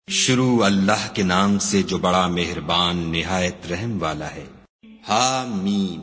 شروع اللہ کے نام سے جو بڑا مہربان نہایت رحم والا ہے۔ حامیم،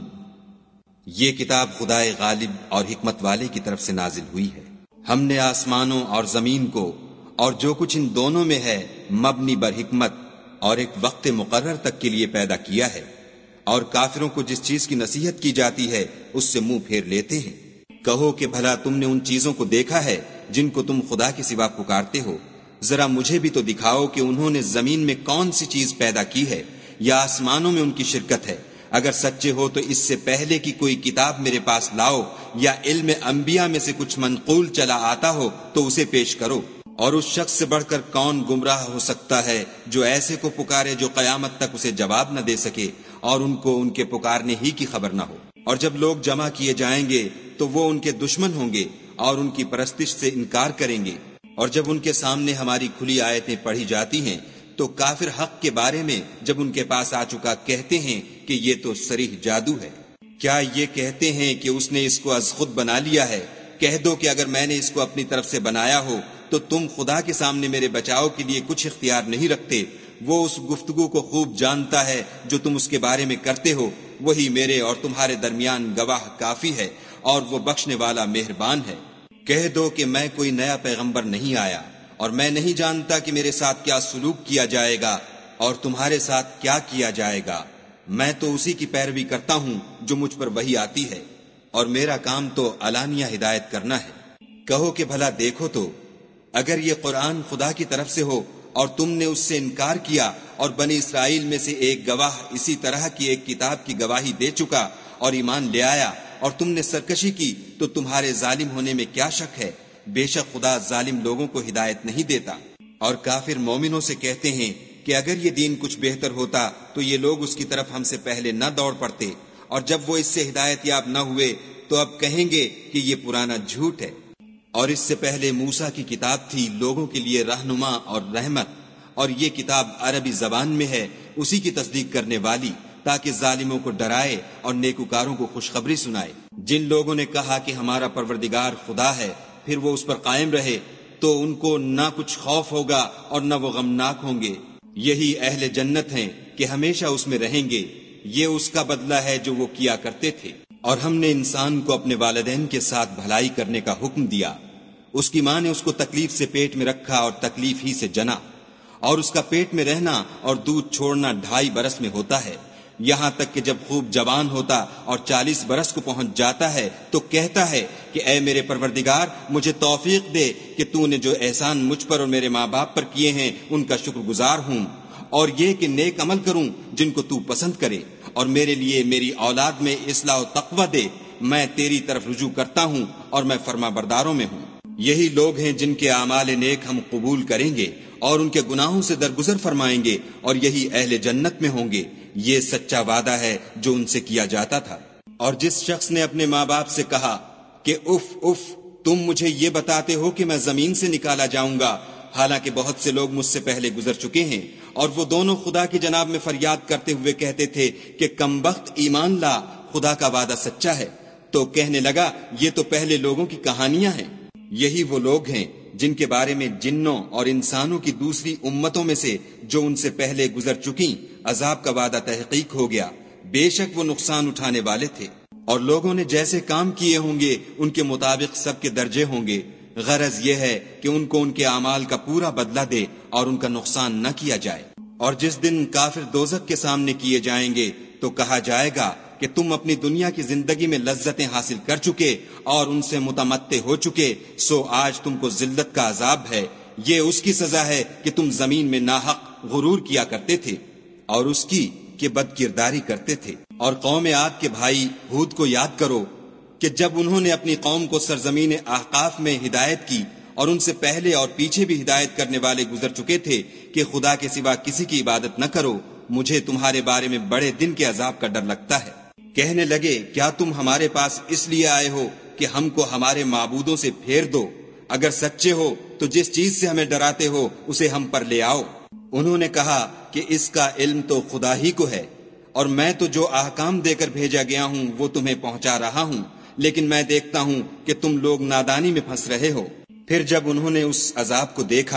یہ کتاب خدائے غالب اور حکمت والے کی طرف سے نازل ہوئی ہے۔ ہم نے آسمانوں اور زمین کو اور جو کچھ ان دونوں میں ہے مبنی بر حکمت اور ایک وقت مقرر تک کے لیے پیدا کیا ہے، اور کافروں کو جس چیز کی نصیحت کی جاتی ہے اس سے منہ پھیر لیتے ہیں۔ کہو کہ بھلا تم نے ان چیزوں کو دیکھا ہے جن کو تم خدا کے سوا پکارتے ہو؟ ذرا مجھے بھی تو دکھاؤ کہ انہوں نے زمین میں کون سی چیز پیدا کی ہے یا آسمانوں میں ان کی شرکت ہے۔ اگر سچے ہو تو اس سے پہلے کی کوئی کتاب میرے پاس لاؤ، یا علم انبیاء میں سے کچھ منقول چلا آتا ہو تو اسے پیش کرو۔ اور اس شخص سے بڑھ کر کون گمراہ ہو سکتا ہے جو ایسے کو پکارے جو قیامت تک اسے جواب نہ دے سکے اور ان کو ان کے پکارنے ہی کی خبر نہ ہو۔ اور جب لوگ جمع کیے جائیں گے تو وہ ان کے دشمن ہوں گے اور ان کی پرستش سے انکار کریں گے۔ اور جب ان کے سامنے ہماری کھلی آیتیں پڑھی جاتی ہیں تو کافر حق کے بارے میں جب ان کے پاس آ چکا کہتے ہیں کہ یہ تو صریح جادو ہے۔ کیا یہ کہتے ہیں کہ اس نے اس کو از خود بنا لیا ہے؟ کہہ دو کہ اگر میں نے اس کو اپنی طرف سے بنایا ہو تو تم خدا کے سامنے میرے بچاؤ کے لیے کچھ اختیار نہیں رکھتے۔ وہ اس گفتگو کو خوب جانتا ہے جو تم اس کے بارے میں کرتے ہو، وہی میرے اور تمہارے درمیان گواہ کافی ہے، اور وہ بخشنے والا مہربان ہے۔ کہہ دو کہ میں کوئی نیا پیغمبر نہیں آیا، اور میں نہیں جانتا کہ میرے ساتھ کیا سلوک کیا جائے گا اور تمہارے ساتھ کیا کیا جائے گا۔ میں تو اسی کی پیروی کرتا ہوں جو مجھ پر وحی آتی ہے، اور میرا کام تو علانیہ ہدایت کرنا ہے۔ کہو کہ بھلا دیکھو تو اگر یہ قرآن خدا کی طرف سے ہو اور تم نے اس سے انکار کیا، اور بنی اسرائیل میں سے ایک گواہ اسی طرح کی ایک کتاب کی گواہی دے چکا اور ایمان لے آیا، اور تم نے سرکشی کی، تو تمہارے ظالم ہونے میں کیا شک ہے؟ بے شک خدا ظالم لوگوں کو ہدایت نہیں دیتا۔ اور کافر مومنوں سے کہتے ہیں کہ اگر یہ دین کچھ بہتر ہوتا تو یہ لوگ اس کی طرف ہم سے پہلے نہ دوڑ پڑتے، اور جب وہ اس سے ہدایت یاب نہ ہوئے تو اب کہیں گے کہ یہ پرانا جھوٹ ہے۔ اور اس سے پہلے موسیٰ کی کتاب تھی لوگوں کے لیے رہنما اور رحمت، اور یہ کتاب عربی زبان میں ہے اسی کی تصدیق کرنے والی، تاکہ ظالموں کو ڈرائے اور نیکوکاروں کو خوشخبری سنائے۔ جن لوگوں نے کہا کہ ہمارا پروردگار خدا ہے، پھر وہ اس پر قائم رہے تو ان کو نہ کچھ خوف ہوگا اور نہ وہ غمناک ہوں گے۔ یہی اہل جنت ہیں کہ ہمیشہ اس میں رہیں گے، یہ اس کا بدلہ ہے جو وہ کیا کرتے تھے۔ اور ہم نے انسان کو اپنے والدین کے ساتھ بھلائی کرنے کا حکم دیا۔ اس کی ماں نے اس کو تکلیف سے پیٹ میں رکھا اور تکلیف ہی سے جنا، اور اس کا پیٹ میں رہنا اور دودھ چھوڑنا 2.5 برس میں ہوتا ہے، یہاں تک کہ جب خوب جوان ہوتا اور 40 برس کو پہنچ جاتا ہے تو کہتا ہے کہ اے میرے پروردگار، مجھے توفیق دے کہ تو نے جو احسان مجھ پر اور میرے ماں باپ پر کیے ہیں ان کا شکر گزار ہوں، اور یہ کہ نیک عمل کروں جن کو تو پسند کرے، اور میرے لیے میری اولاد میں اصلاح و تقوی دے۔ میں تیری طرف رجوع کرتا ہوں اور میں فرما برداروں میں ہوں۔ یہی لوگ ہیں جن کے اعمال نیک ہم قبول کریں گے اور ان کے گناہوں سے درگزر فرمائیں گے، اور یہی اہل جنت میں ہوں گے۔ یہ سچا وعدہ ہے جو ان سے کیا جاتا تھا۔ اور جس شخص نے اپنے ماں باپ سے کہا کہ اف اف، تم مجھے یہ بتاتے ہو کہ میں زمین سے نکالا جاؤں گا، حالانکہ بہت سے لوگ مجھ سے پہلے گزر چکے ہیں، اور وہ دونوں خدا کی جناب میں فریاد کرتے ہوئے کہتے تھے کہ کمبخت ایمان لا، خدا کا وعدہ سچا ہے، تو کہنے لگا یہ تو پہلے لوگوں کی کہانیاں ہیں۔ یہی وہ لوگ ہیں جن کے بارے میں جنوں اور انسانوں کی دوسری امتوں میں سے جو ان سے پہلے گزر چکی عذاب کا وعدہ تحقیق ہو گیا، بے شک وہ نقصان اٹھانے والے تھے۔ اور لوگوں نے جیسے کام کیے ہوں گے ان کے مطابق سب کے درجے ہوں گے۔ غرض یہ ہے کہ ان کو ان کے اعمال کا پورا بدلہ دے اور ان کا نقصان نہ کیا جائے۔ اور جس دن کافر دوزخ کے سامنے کیے جائیں گے تو کہا جائے گا کہ تم اپنی دنیا کی زندگی میں لذتیں حاصل کر چکے اور ان سے متمتع ہو چکے، سو آج تم کو ذلت کا عذاب ہے۔ یہ اس کی سزا ہے کہ تم زمین میں ناحق غرور کیا کرتے تھے، اور اس کی کہ بد کرداری کرتے تھے۔ اور قوم عاد کے بھائی ہود کو یاد کرو کہ جب انہوں نے اپنی قوم کو سرزمین احقاف میں ہدایت کی، اور ان سے پہلے اور پیچھے بھی ہدایت کرنے والے گزر چکے تھے کہ خدا کے سوا کسی کی عبادت نہ کرو، مجھے تمہارے بارے میں بڑے دن کے عذاب کا ڈر لگتا ہے۔ کہنے لگے کیا تم ہمارے پاس اس لیے آئے ہو کہ ہم کو ہمارے معبودوں سے پھیر دو؟ اگر سچے ہو تو جس چیز سے ہمیں ڈراتے ہو اسے ہم پر لے آؤ۔ انہوں نے کہا کہ اس کا علم تو خدا ہی کو ہے، اور میں تو جو احکام دے کر بھیجا گیا ہوں وہ تمہیں پہنچا رہا ہوں، لیکن میں دیکھتا ہوں کہ تم لوگ نادانی میں پھنس رہے ہو۔ پھر جب انہوں نے اس عذاب کو دیکھا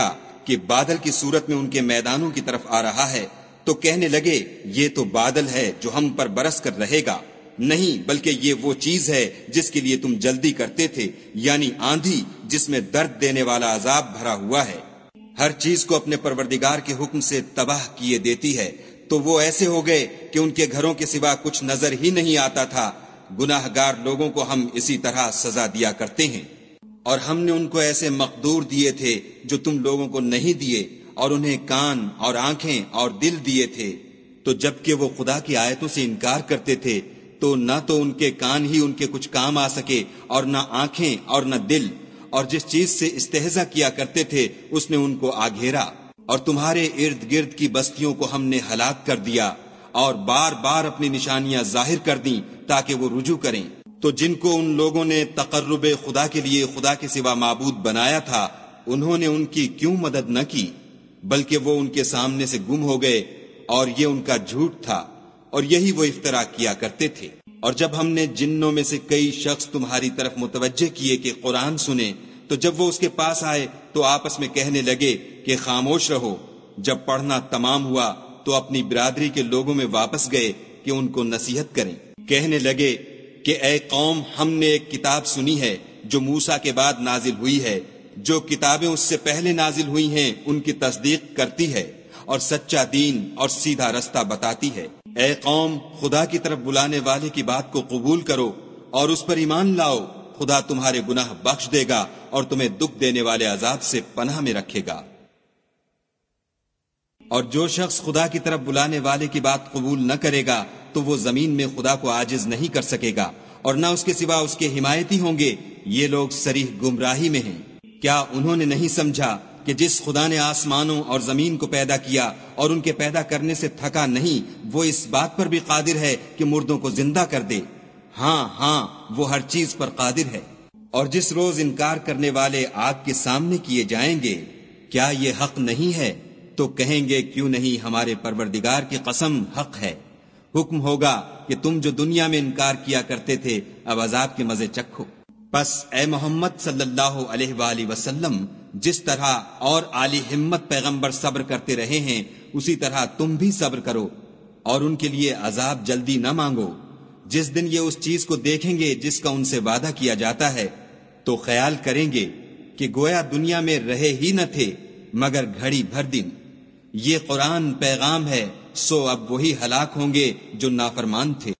کہ بادل کی صورت میں ان کے میدانوں کی طرف آ رہا ہے تو کہنے لگے یہ تو بادل ہے جو ہم پر برس کر رہے گا، نہیں بلکہ یہ وہ چیز ہے جس کے لیے تم جلدی کرتے تھے، یعنی آندھی جس میں درد دینے والا عذاب بھرا ہوا ہے۔ ہر چیز کو اپنے پروردگار کے حکم سے تباہ کیے دیتی ہے، تو وہ ایسے ہو گئے کہ ان کے گھروں کے سوا کچھ نظر ہی نہیں آتا تھا۔ گناہ گار لوگوں کو ہم اسی طرح سزا دیا کرتے ہیں، اور ہم نے ان کو ایسے مقدور دیے تھے جو تم لوگوں کو نہیں دیے، اور انہیں کان اور آنکھیں اور دل دیے تھے، تو جبکہ وہ خدا کی آیتوں سے انکار کرتے تھے تو نہ تو ان کے کان ہی ان کے کچھ کام آ سکے اور نہ آنکھیں اور نہ دل، اور جس چیز سے استہزا کیا کرتے تھے اس نے ان کو آ گھیرا، اور تمہارے ارد گرد کی بستیوں کو ہم نے ہلاک کر دیا اور بار بار اپنی نشانیاں ظاہر کر دیں تاکہ وہ رجوع کریں۔ تو جن کو ان لوگوں نے تقرب خدا کے لیے خدا کے سوا معبود بنایا تھا، انہوں نے ان کی کیوں مدد نہ کی، بلکہ وہ ان کے سامنے سے گم ہو گئے، اور یہ ان کا جھوٹ تھا اور یہی وہ افترا کیا کرتے تھے۔ اور جب ہم نے جنوں میں سے کئی شخص تمہاری طرف متوجہ کیے کہ قرآن سنیں، تو جب وہ اس کے پاس آئے تو آپس میں کہنے لگے کہ خاموش رہو۔ جب پڑھنا تمام ہوا تو اپنی برادری کے لوگوں میں واپس گئے کہ ان کو نصیحت کریں۔ کہنے لگے کہ اے قوم، ہم نے ایک کتاب سنی ہے جو موسیٰ کے بعد نازل ہوئی ہے، جو کتابیں اس سے پہلے نازل ہوئی ہیں ان کی تصدیق کرتی ہے اور سچا دین اور سیدھا رستہ بتاتی ہے۔ اے قوم، خدا کی طرف بلانے والے کی بات کو قبول کرو اور اس پر ایمان لاؤ، خدا تمہارے گناہ بخش دے گا اور تمہیں دکھ دینے والے عذاب سے پناہ میں رکھے گا۔ اور جو شخص خدا کی طرف بلانے والے کی بات قبول نہ کرے گا تو وہ زمین میں خدا کو عاجز نہیں کر سکے گا، اور نہ اس کے سوا اس کے حمایتی ہوں گے۔ یہ لوگ صریح گمراہی میں ہیں۔ کیا انہوں نے نہیں سمجھا کہ جس خدا نے آسمانوں اور زمین کو پیدا کیا اور ان کے پیدا کرنے سے تھکا نہیں، وہ اس بات پر بھی قادر ہے کہ مردوں کو زندہ کر دے؟ ہاں، وہ ہر چیز پر قادر ہے۔ اور جس روز انکار کرنے والے آگ کے سامنے کیے جائیں گے، کیا یہ حق نہیں ہے؟ تو کہیں گے کیوں نہیں، ہمارے پروردگار کی قسم حق ہے۔ حکم ہوگا کہ تم جو دنیا میں انکار کیا کرتے تھے اب عذاب کے مزے چکھو۔ پس اے محمد صلی اللہ علیہ وآلہ وسلم، جس طرح اور عالی ہمت پیغمبر صبر کرتے رہے ہیں اسی طرح تم بھی صبر کرو، اور ان کے لیے عذاب جلدی نہ مانگو۔ جس دن یہ اس چیز کو دیکھیں گے جس کا ان سے وعدہ کیا جاتا ہے تو خیال کریں گے کہ گویا دنیا میں رہے ہی نہ تھے مگر گھڑی بھر دن۔ یہ قرآن پیغام ہے، سو اب وہی ہلاک ہوں گے جو نافرمان تھے۔